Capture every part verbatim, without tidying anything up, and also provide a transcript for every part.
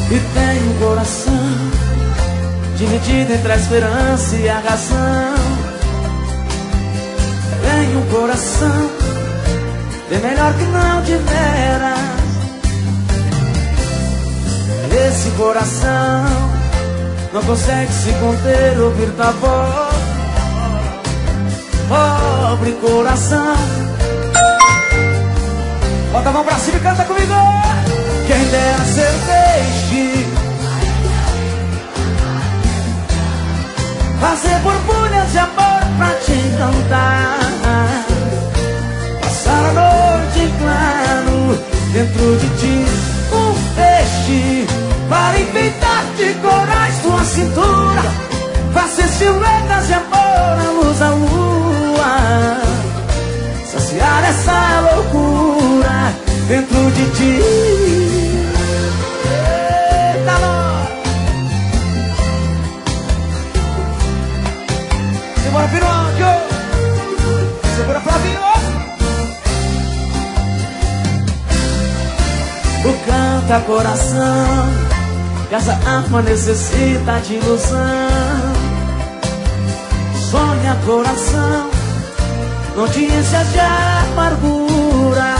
E tem um coração dividido entre a esperança e a razão. Tem um coração bem melhor que não tivera. Esse coração não consegue se conter, ouvir tua voz. Pobre coração. Bota a mão pra cima e canta comigo. Quem dera ser peixe, fazer borbulhas de amor pra te encantar, passar a noite em claro dentro de ti. Um peixe para enfeitar de corais tua cintura, fazer silhuetas de amor à luz da lua, saciar essa loucura dentro de ti. Eita, nós! Segura, Pinóquio! Segura, Flavinho! O canta coração, que essa alma necessita de ilusão. Sonha coração, notícias de amargura.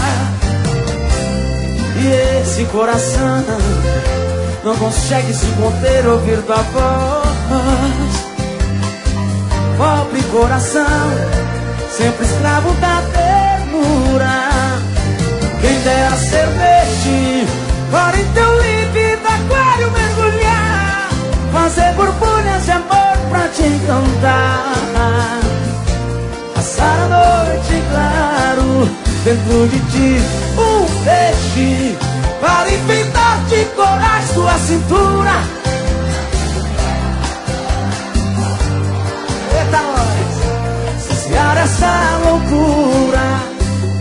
E esse coração não consegue se conter, ouvir tua voz. Pobre coração, sempre escravo da ternura. Quem dera ser peixe, para em teu límpido aquário mergulhar, fazer borbulhas de amor pra te encantar, passar a noite claro dentro de ti. Um peixe para enfeitar de corais tua cintura. Eita, nós! Saciar essa loucura.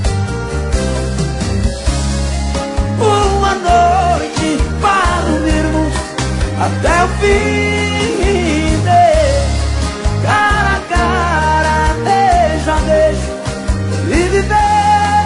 Uma noite para dormirmos até o fim de cara a cara, beijo a beijo e viver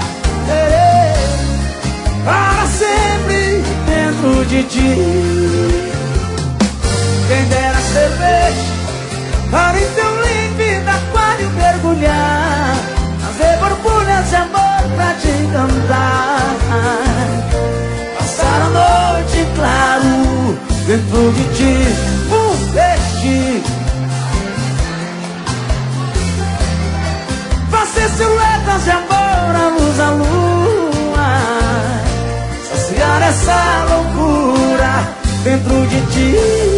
para sempre dentro de ti. Quem dera ser peixe para em teu límpido aquário mergulhar, fazer borbulhas de amor pra te encantar, passar a noite claro dentro de ti. Um peixe, fazer silhuetas de amor à luz da lua, saciar essa loucura dentro de ti.